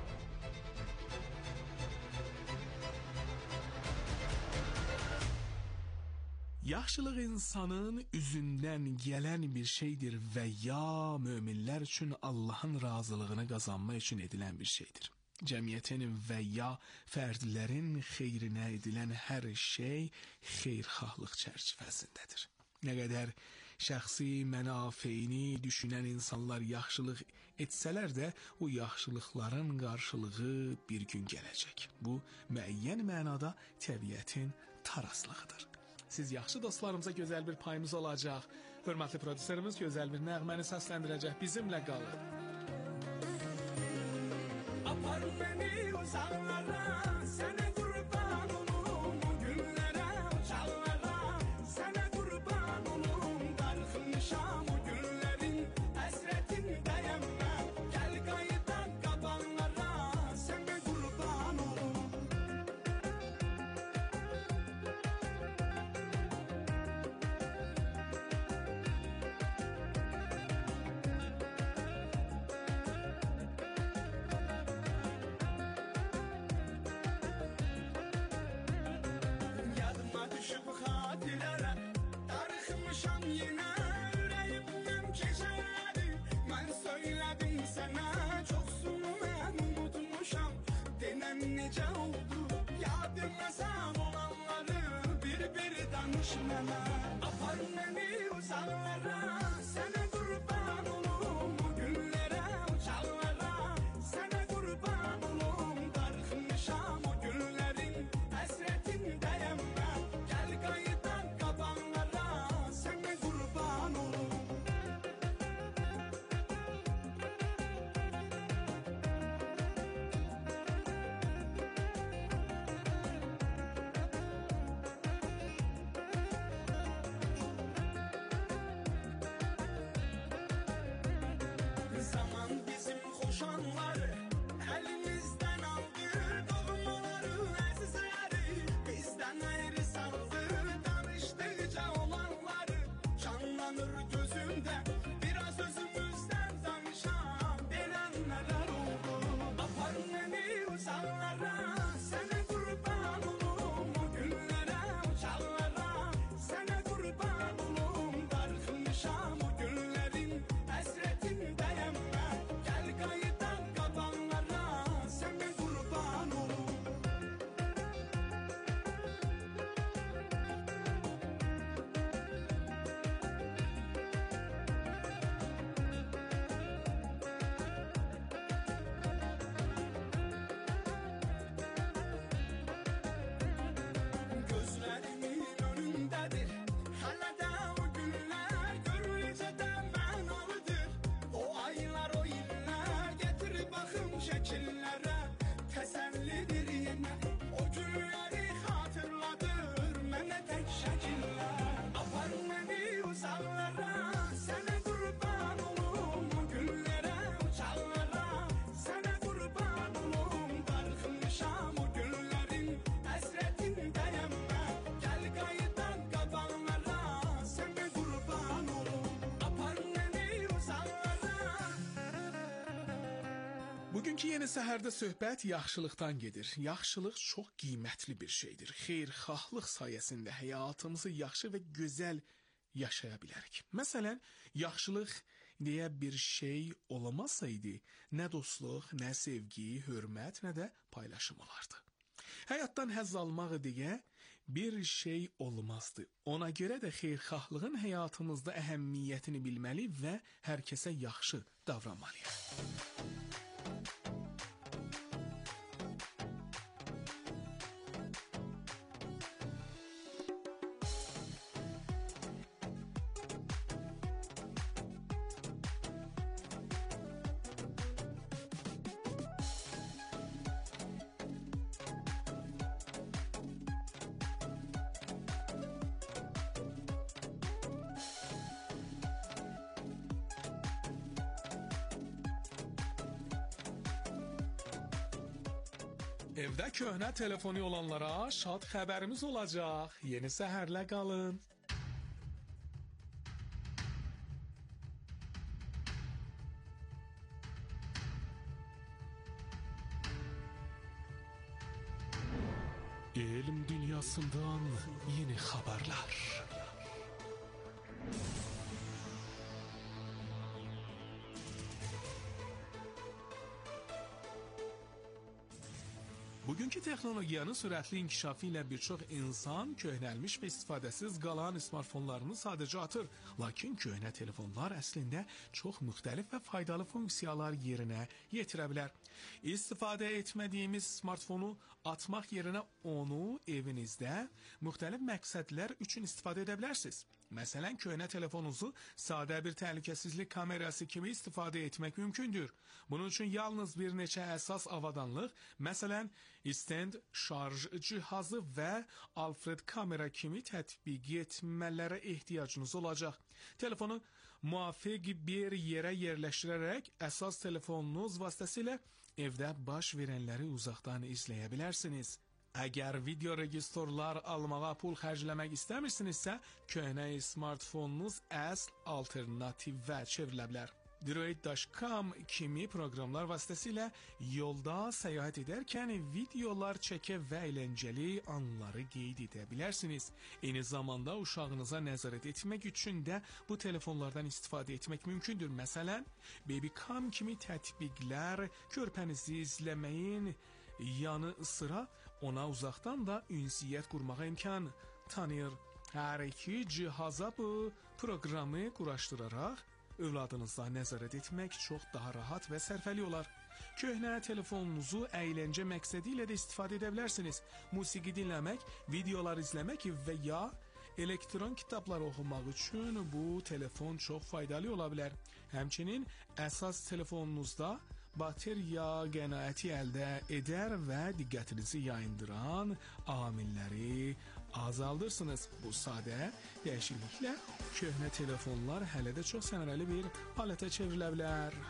Yaxşılıq insanın üzündən gələn bir şeydir və ya möminlər üçün Allahın razılığını qazanmaq üçün edilən bir şeydir. Cəmiyyətin və ya fərdlərin xeyrinə edilən hər şey xeyirxahlıq çərçivəsindədir. Nə qədər şəxsi mənafeyini düşünən insanlar yaxşılıq etsələr də, o yaxşılıqların qarşılığı bir gün gələcək. Bu, müəyyən mənada təbiətin tarazlığıdır. Siz yaxşı dostlarımıza gözəl bir payımız olacaq. Hörmətli prodüserimiz gözəl bir nəğməni səsləndirəcək. Bizimlə qalın. Apar beni uzaklara, sana kurban olum o günlere, uçaklara, sana kurban olum, dargınmışam o günlerin hasretindeyim ben. Gel kayıdan kabanlara, sana kurban olum. Necə oldu, yadımazam olanları bir danışmama. Apar məni uzaqlara, sənə qurban olum o günlərə, uçaqlara, sənə qurban olum, darxmışam o günlərin həsrətindəyəm mən. Gəl qayıdan qabanlara, sənə qurban olum. Zaman bizim koşanları elimizden aldı, doğmaları, əzizləri bizden ayrı saldı. Danıştıkça olanları canlanır gözümde, biraz özümüzden danışan bilenler oldu. Apar beni uzaklara, sana kurban olum o günlere, uçaklara, sana kurban olum, dargınmışam o günlerin hasretindeyim ben. Gel kayıdan kabanlara, sana kurban olum. Gözlerimin önündedir hala da o günler, görünce de mənalıdır o aylar, o iller. Getir bakım şekillere, təsəllidir yenə o günləri hatırladır mənə tək şəkillər. Apar məni uzaqlara, sənə qurban olum o günlərə, uçaqlara, sənə qurban olum, darxmışam o günlərin həsrətindəyəm mən. Gəl qayıdan qabanlara, sənə qurban olum. Apar məni uzaqlara. Bugünkü yeni səhərdə söhbət yaxşılıqdan gedir. Yaxşılıq çox qiymətli bir şeydir. Xeyirxahlıq sayəsində həyatımızı yaxşı və gözəl yaşaya bilərik. Məsələn, yaxşılıq deyə bir şey olamasaydı, nə dostluq, nə sevgi, hörmət, nə də paylaşım olardı. Həyatdan həzz almaq deyə bir şey olmazdı. Ona görə də xeyirxahlığın həyatımızda əhəmiyyətini bilməli və hər kəsə yaxşı davranmalıyıq. Evdə köhnə telefonu olanlara şad xəbərimiz olacaq. Yeni səhərlə qalın. Elm dünyasından yeni xəbərlər. Bugünkü texnologiyanın sürətli inkişafı ilə bir çox insan köhnəlmiş və istifadəsiz qalan smartfonlarını sadəcə atır. Lakin köhnə telefonlar əslində çox müxtəlif və faydalı funksiyalar yerinə yetirə bilər. İstifadə etmədiyimiz smartfonu atmaq yerinə onu evinizdə müxtəlif məqsədlər üçün istifadə edə bilərsiniz. Məsələn, köhnə telefonunuzu sadə bir təhlükəsizlik kamerası kimi istifadə etmək mümkündür. Bunun üçün yalnız bir neçə əsas avadanlıq, məsələn, stand, şarj cihazı və Alfred kamera kimi tətbiq etmələrə ehtiyacınız olacaq. Telefonu müvafiq bir yerə yerləşdirərək əsas telefonunuz vasitəsilə evdə baş verənləri uzaqdan izləyə bilərsiniz. Əgər video registrlar almağa pul xərcləmək istəmirsinizsə, köhnə smartfonunuz əsl alternativə çevrilə bilər. Droid.com kimi proqramlar vasitəsilə yolda səyahət edərkən videolar çəkə və əyləncəli anları qeyd edə bilərsiniz. Eyni zamanda uşağınıza nəzarət etmək üçün də bu telefonlardan istifadə etmək mümkündür. Məsələn, Babycam kimi tətbiqlər körpənizi izləməyin yanı sıra ona uzaqdan da ünsiyyət qurmağa imkan tanıyır. Hər iki cihaza bu proqramı quraşdıraraq övladınıza nəzarət etmək çox daha rahat və sərfəli olar. Köhnə telefonunuzu əyləncə məqsədi ilə də istifadə edə bilərsiniz. Musiqi dinləmək, videolar izləmək və ya elektron kitablar oxumaq üçün bu telefon çox faydalı ola bilər. Həmçinin əsas telefonunuzda bateriya qənaəti əldə edər və diqqətinizi yayındıran amilləri azaldırsınız. Bu sadə dəyişikliklə köhnə telefonlar hələ də çox səmərəli bir alətə çevrilə bilər.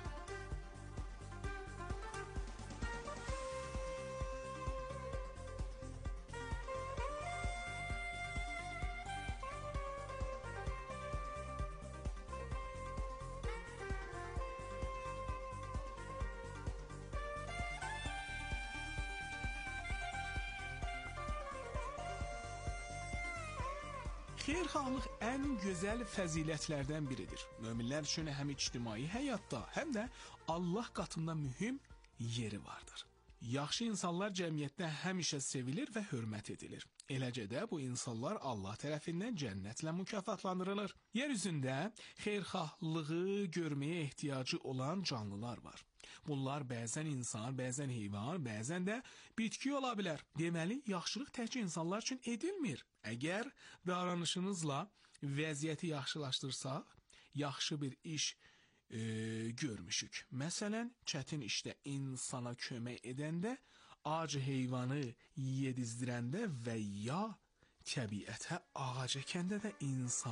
Xeyirxahlıq ən gözəl fəzilətlərdən biridir. Möminlər üçün həm ictimai həyatda, həm də Allah qatında mühüm yeri vardır. Yaxşı insanlar cəmiyyətdə həmişə sevilir və hörmət edilir. Eləcə də bu insanlar Allah tərəfindən cənnətlə mükafatlandırılır. Yer üzündə xeyirxahlığı görməyə ehtiyacı olan canlılar var. Bunlar bəzən insan, bəzən heyvan, bəzən də bitki ola bilər. Deməli, yaxşılıq təkcə insanlar üçün edilmir. Əgər davranışınızla vəziyyəti yaxşılaşdırsaq, yaxşı bir iş görmüşük. Məsələn, çətin işdə insana kömək edəndə, ac heyvanı yedizdirəndə və ya təbiətə ağac əkəndə də insan